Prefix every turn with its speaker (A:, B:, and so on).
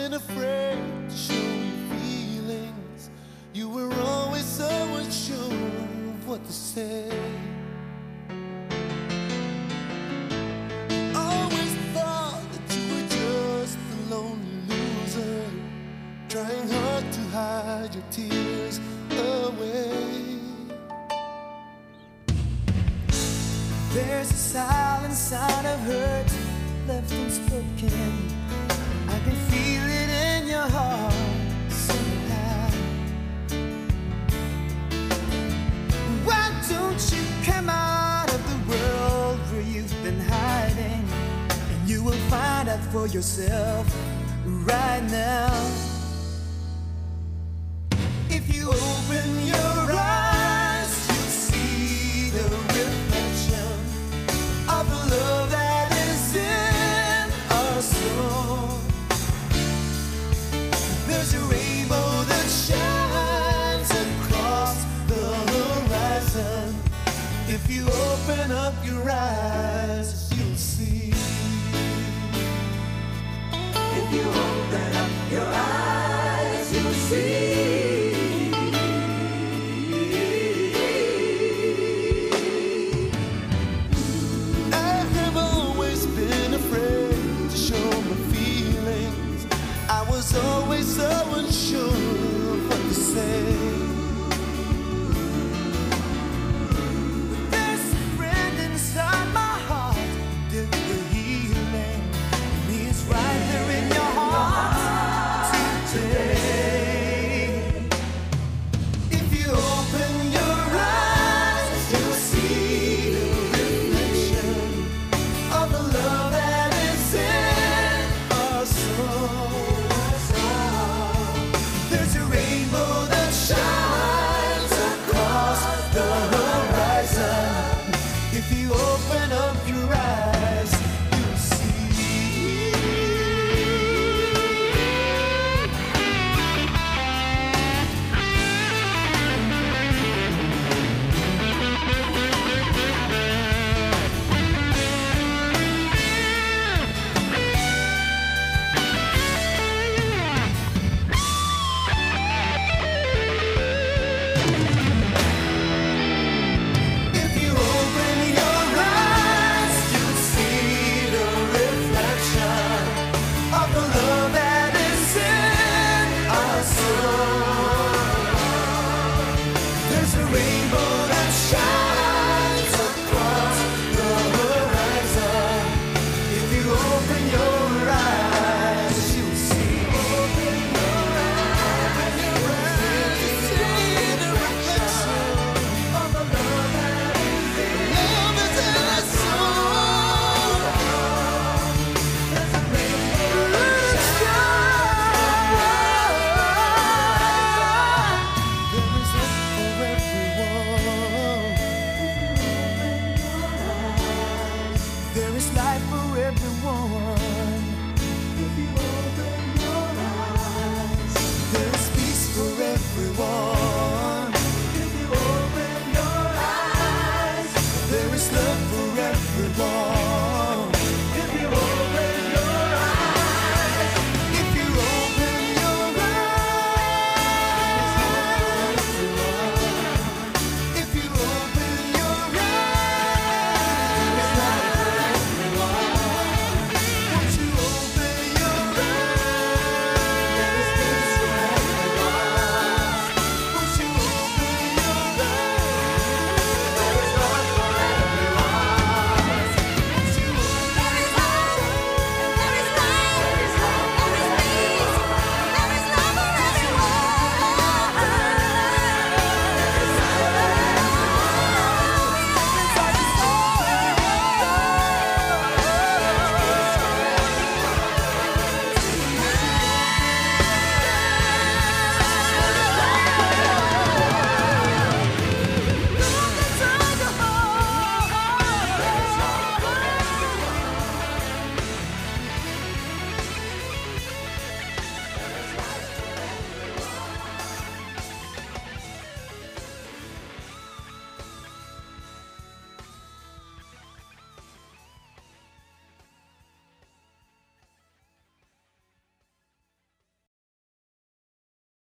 A: wasn't afraid to show your feelings. You were always so unsure of what to say. Always thought that you were just a lonely loser, trying hard to hide your tears away.
B: There's a silent sign of hurt left unspoken. I can feel it in your heart somehow. Why don't you come out of the world where you've been hiding, and you will find out for yourself right now. If you open your